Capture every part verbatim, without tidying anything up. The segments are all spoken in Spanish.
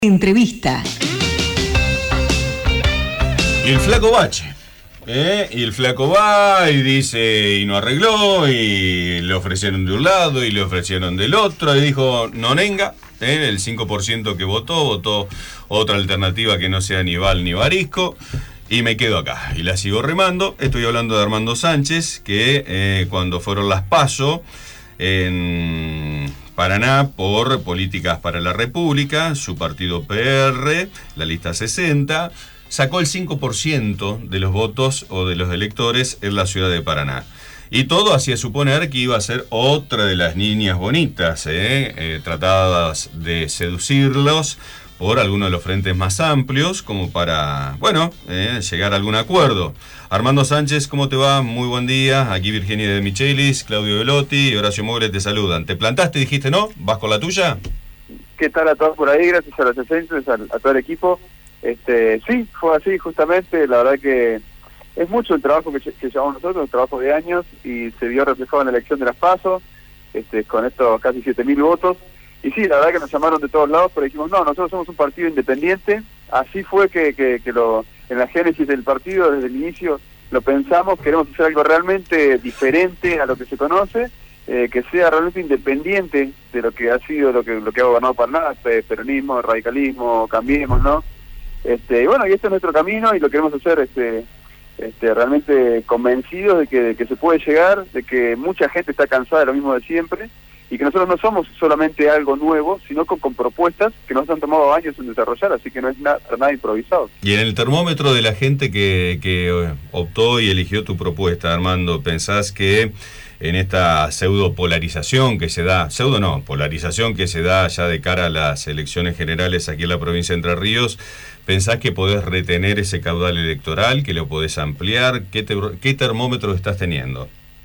Entrevista. Y el flaco bache. ¿eh? Y el flaco va y dice, y no arregló, y le ofrecieron de un lado y le ofrecieron del otro, y dijo, no nenga, ¿eh? El cinco por ciento que votó, votó otra alternativa que no sea ni Val ni Barisco, y me quedo acá. Y la sigo remando. Estoy hablando de Armando Sánchez, que eh, cuando fueron las PASO en Paraná por Políticas para la República, su partido P R, la lista sesenta, sacó el cinco por ciento de los votos o de los electores en la ciudad de Paraná. Y todo hacía suponer que iba a ser otra de las niñas bonitas, ¿eh? Eh, tratadas de seducirlos por alguno de los frentes más amplios, como para, bueno, eh, llegar a algún acuerdo. Armando Sánchez, ¿cómo te va? Muy buen día. Aquí Virginia de Michelis, Claudio Velotti y Horacio Mogre te saludan. ¿Te plantaste y dijiste no? ¿Vas con la tuya? ¿Qué tal a todos por ahí? Gracias a los asistentes, a, a todo el equipo. Este, sí, fue así justamente. La verdad que es mucho el trabajo que, que llevamos nosotros, un trabajo de años, y se vio reflejado en la elección de las PASO, este, con estos casi siete mil votos. Y sí, la verdad que nos llamaron de todos lados, pero dijimos, no, nosotros somos un partido independiente. Así fue que, que, que lo, en la génesis del partido, desde el inicio, lo pensamos, queremos hacer algo realmente diferente a lo que se conoce, eh, que sea realmente independiente de lo que ha sido, lo que lo que ha gobernado Paraná, peronismo, radicalismo, cambiemos, ¿no? Este, y bueno, y este es nuestro camino y lo queremos hacer este, este, realmente convencidos de que, de que se puede llegar, de que mucha gente está cansada de lo mismo de siempre, y que nosotros no somos solamente algo nuevo, sino con, con propuestas que nos han tomado años en desarrollar, así que no es nada, nada improvisado. Y en el termómetro de la gente que, que optó y eligió tu propuesta, Armando, ¿pensás que en esta pseudo polarización que se da, pseudo no, polarización que se da ya de cara a las elecciones generales aquí en la provincia de Entre Ríos, pensás que podés retener ese caudal electoral, que lo podés ampliar? ¿Qué, te, qué termómetro estás teniendo?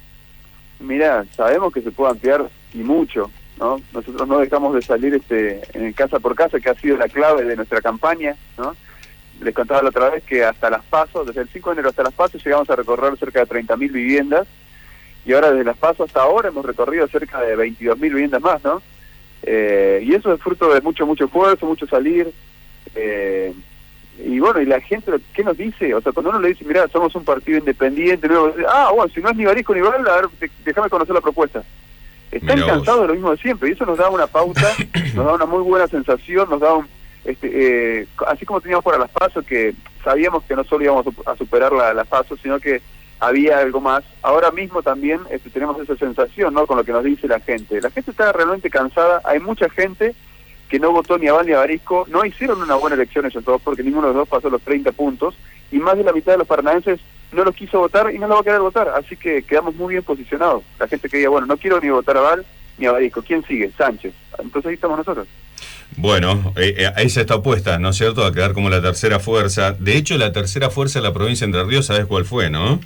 Mirá, sabemos que se puede ampliar y mucho, ¿no? Nosotros no dejamos de salir este en el casa por casa, que ha sido la clave de nuestra campaña, ¿no? Les contaba la otra vez que hasta las PASO, desde el cinco de enero hasta las PASO, llegamos a recorrer cerca de treinta mil viviendas, y ahora desde las PASO hasta ahora hemos recorrido cerca de veintidós mil viviendas más, ¿no? Eh, y eso es fruto de mucho, mucho esfuerzo, mucho salir, eh, y bueno, y la gente, ¿qué nos dice? O sea, cuando uno le dice, mira, somos un partido independiente, luego dice, ah, bueno, si no es ni Barisco ni Val, a ver, déjame conocer la propuesta. Están cansados de lo mismo de siempre, y eso nos da una pauta, nos da una muy buena sensación, nos da un, este, eh, así como teníamos para las PASO, que sabíamos que no solo íbamos a superar la, las PASO, sino que había algo más. Ahora mismo también este, tenemos esa sensación, ¿no? Con lo que nos dice la gente. La gente está realmente cansada, hay mucha gente que no votó ni a Val ni a Barisco, no hicieron una buena elección ellos dos, porque ninguno de los dos pasó los treinta puntos, y más de la mitad de los paranaenses no los quiso votar y no lo va a querer votar, así que quedamos muy bien posicionados. La gente que diga, bueno, no quiero ni votar a Val ni a Barisco, ¿quién sigue? Sánchez. Entonces ahí estamos nosotros. Bueno, eh, ahí se está opuesta, ¿no es cierto?, a quedar como la tercera fuerza. De hecho, la tercera fuerza de la provincia de Entre Ríos, ¿sabes cuál fue, no?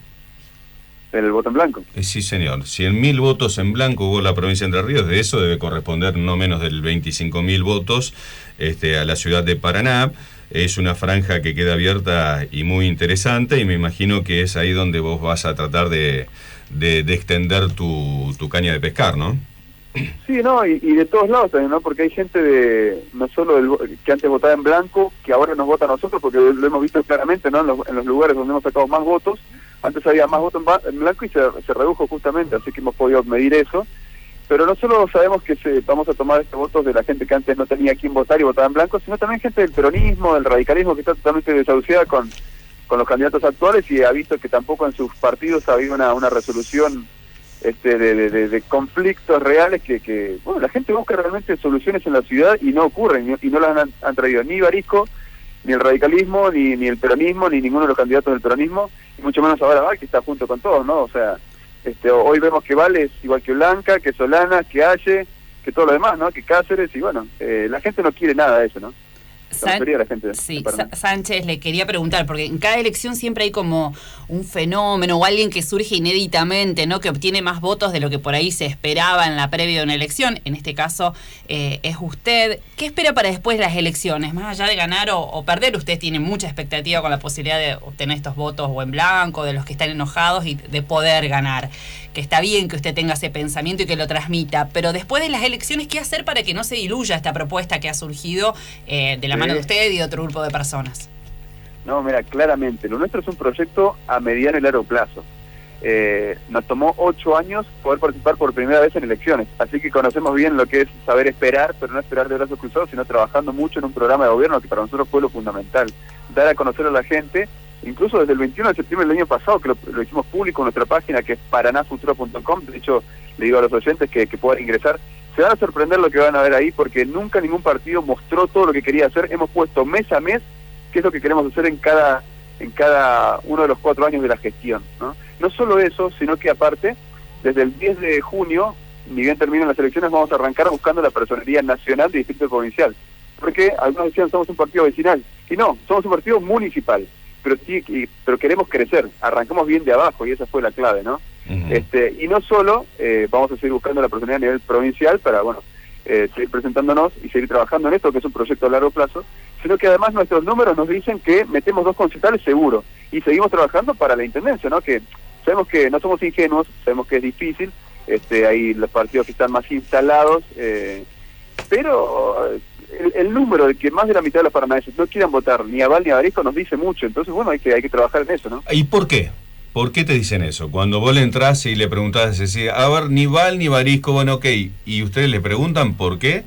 El voto en blanco. Eh, sí, señor. cien mil votos en blanco hubo en la provincia de Entre Ríos. De eso debe corresponder no menos del veinticinco mil votos este, a la ciudad de Paraná. Es una franja que queda abierta y muy interesante, y me imagino que es ahí donde vos vas a tratar de, de, de extender tu, tu caña de pescar, ¿no? Sí, no, y, y de todos lados también, ¿no? Porque hay gente de no solo del, que antes votaba en blanco, que ahora nos vota a nosotros, porque lo, lo hemos visto claramente, ¿no? En los, en los lugares donde hemos sacado más votos. Antes había más votos en, en blanco y se, se redujo justamente, así que hemos podido medir eso. Pero no solo sabemos que se, vamos a tomar estos votos de la gente que antes no tenía quien votar y votaba en blanco, sino también gente del peronismo, del radicalismo, que está totalmente desahuciada con, con los candidatos actuales, y ha visto que tampoco en sus partidos ha habido una, una resolución este, de, de, de, de conflictos reales que, que, bueno, la gente busca realmente soluciones en la ciudad y no ocurren, y, y no las han, han traído ni Barisco, ni el radicalismo, ni, ni el peronismo, ni ninguno de los candidatos del peronismo, y mucho menos ahora Val, que está junto con todos, ¿no? O sea, este, hoy vemos que Val es igual que Blanca, que Solana, que Aye, que todo lo demás, ¿no? Que Cáceres, y bueno, eh, la gente no quiere nada de eso, ¿no? San... La gente sí, Sa- Sánchez, le quería preguntar, porque en cada elección siempre hay como un fenómeno o alguien que surge inéditamente, ¿no? Que obtiene más votos de lo que por ahí se esperaba en la previa de una elección. En este caso eh, es usted. ¿Qué espera para después de las elecciones? Más allá de ganar o, o perder, usted tiene mucha expectativa con la posibilidad de obtener estos votos o en blanco, de los que están enojados, y de poder ganar. Que está bien que usted tenga ese pensamiento y que lo transmita, pero después de las elecciones, ¿qué hacer para que no se diluya esta propuesta que ha surgido eh, de la mano de usted y de otro grupo de personas. No, mira, claramente, lo nuestro es un proyecto a mediano y largo plazo. Eh, nos tomó ocho años poder participar por primera vez en elecciones, así que conocemos bien lo que es saber esperar, pero no esperar de brazos cruzados, sino trabajando mucho en un programa de gobierno que para nosotros fue lo fundamental, dar a conocer a la gente, incluso desde el veintiuno de septiembre del año pasado, que lo, lo hicimos público en nuestra página, que es paraná futuro punto com. De hecho, le digo a los oyentes que, que puedan ingresar. Se van a sorprender lo que van a ver ahí, porque nunca ningún partido mostró todo lo que quería hacer. Hemos puesto mes a mes qué es lo que queremos hacer en cada en cada uno de los cuatro años de la gestión, ¿no? No solo eso, sino que aparte, desde el diez de junio, ni bien terminan las elecciones, vamos a arrancar buscando la personería nacional de distrito provincial. Porque algunos decían, somos un partido vecinal. Y no, somos un partido municipal. Pero sí, y, pero queremos crecer. Arrancamos bien de abajo y esa fue la clave, ¿no? Uh-huh. Este, y no solo eh, vamos a seguir buscando la personería a nivel provincial para, bueno, eh, seguir presentándonos y seguir trabajando en esto, que es un proyecto a largo plazo, sino que además nuestros números nos dicen que metemos dos concejales seguro y seguimos trabajando para la intendencia, ¿no? Que sabemos que no somos ingenuos, sabemos que es difícil, este, hay los partidos que están más instalados, eh, pero el, el número de que más de la mitad de los paranaenses no quieran votar ni a Val ni a Barisco nos dice mucho, entonces bueno, hay que hay que trabajar en eso, ¿no? ¿Y por qué? ¿Por qué te dicen eso? Cuando vos le entrás y le preguntás, decís, a ver, ni Val ni Barisco, bueno, ok, y ustedes le preguntan por qué.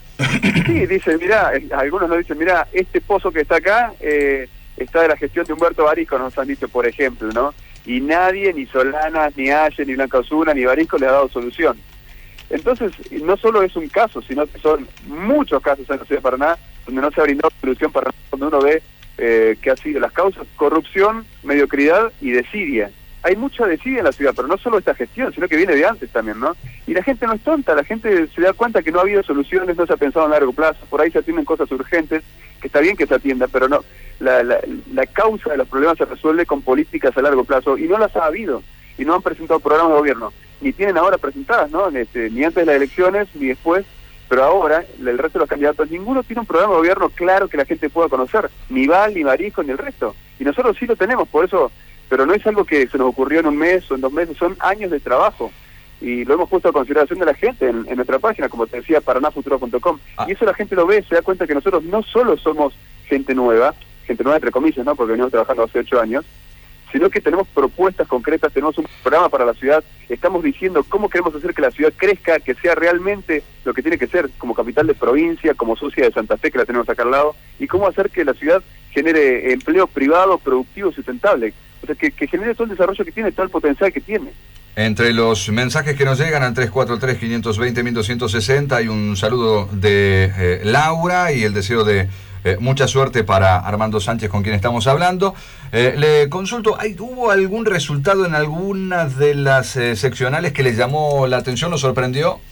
Sí, dicen, mirá, algunos nos dicen, mirá, este pozo que está acá eh, está de la gestión de Humberto Barisco, nos han dicho, por ejemplo, ¿no? Y nadie, ni Solanas, ni Aye, ni Blanca Osuna, ni Barisco le ha dado solución. Entonces, no solo es un caso, sino que son muchos casos en la ciudad de Paraná donde no se ha brindado solución para donde uno ve eh, que ha sido las causas: corrupción, mediocridad y desidia. Hay mucha desidia en la ciudad, pero no solo esta gestión, sino que viene de antes también, ¿no? Y la gente no es tonta, la gente se da cuenta que no ha habido soluciones, no se ha pensado a largo plazo, por ahí se atienden cosas urgentes, que está bien que se atienda, pero no, la, la, la causa de los problemas se resuelve con políticas a largo plazo, y no las ha habido, y no han presentado programas de gobierno, ni tienen ahora presentadas, ¿no? Este, ni antes de las elecciones, ni después, pero ahora, el resto de los candidatos, ninguno tiene un programa de gobierno claro que la gente pueda conocer, ni Val, ni Barisco, ni el resto, y nosotros sí lo tenemos, por eso... Pero no es algo que se nos ocurrió en un mes o en dos meses, son años de trabajo. Y lo hemos puesto a consideración de la gente en, en nuestra página, como te decía, paraná futuro punto com. Ah. Y eso la gente lo ve, se da cuenta que nosotros no solo somos gente nueva, gente nueva entre comillas, ¿no? Porque venimos trabajando hace ocho años, sino que tenemos propuestas concretas, tenemos un programa para la ciudad, estamos diciendo cómo queremos hacer que la ciudad crezca, que sea realmente lo que tiene que ser, como capital de provincia, como socia de Santa Fe, que la tenemos acá al lado, y cómo hacer que la ciudad genere empleo privado, productivo y sustentable. O sea, que, que genere todo el desarrollo que tiene, todo el potencial que tiene. Entre los mensajes que nos llegan al tres cuatro tres, cinco dos cero, uno dos seis cero hay un saludo de eh, Laura y el deseo de eh, mucha suerte para Armando Sánchez, con quien estamos hablando. Eh, le consulto, ¿hay, ¿hubo algún resultado en alguna de las eh, seccionales que le llamó la atención, lo sorprendió?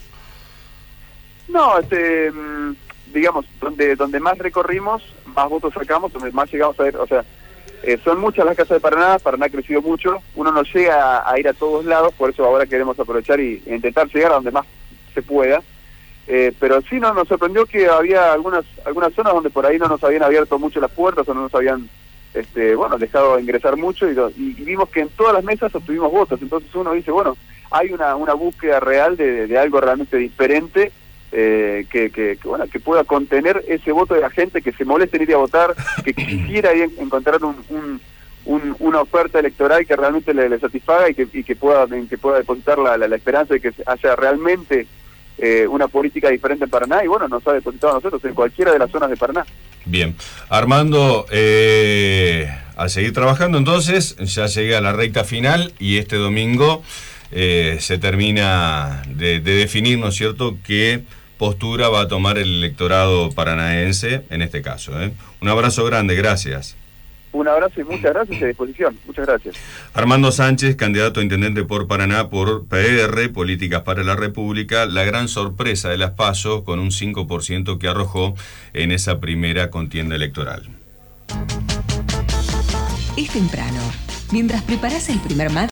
No, este, digamos, donde donde más recorrimos, más votos sacamos, donde más llegamos a ver, o sea, Eh, son muchas las casas de Paraná, Paraná ha crecido mucho, uno no llega a, a ir a todos lados, por eso ahora queremos aprovechar y, e intentar llegar a donde más se pueda, eh, pero sí no, nos sorprendió que había algunas algunas zonas donde por ahí no nos habían abierto mucho las puertas o no nos habían, este, bueno, dejado ingresar mucho y, y, y vimos que en todas las mesas obtuvimos votos, entonces uno dice, bueno, hay una, una búsqueda real de, de algo realmente diferente, Eh, que, que, que bueno que pueda contener ese voto de la gente que se moleste en ir a votar, que quisiera ir a encontrar un, un, un, una oferta electoral que realmente le, le satisfaga y que, y que pueda que pueda depositar la, la, la esperanza de que haya realmente eh, una política diferente en Paraná, y bueno, nos ha depositado a nosotros en cualquiera de las zonas de Paraná. Bien, Armando, eh, a seguir trabajando entonces, ya llegué a la recta final y este domingo eh, se termina de, de definir, ¿no es cierto?, qué postura va a tomar el electorado paranaense en este caso, ¿eh? Un abrazo grande, gracias. Un abrazo y muchas gracias, a disposición. Muchas gracias. Armando Sánchez, candidato a intendente por Paraná por P R, Políticas para la República, la gran sorpresa de las PASO con un cinco por ciento que arrojó en esa primera contienda electoral. Es temprano. Mientras preparas el primer mate,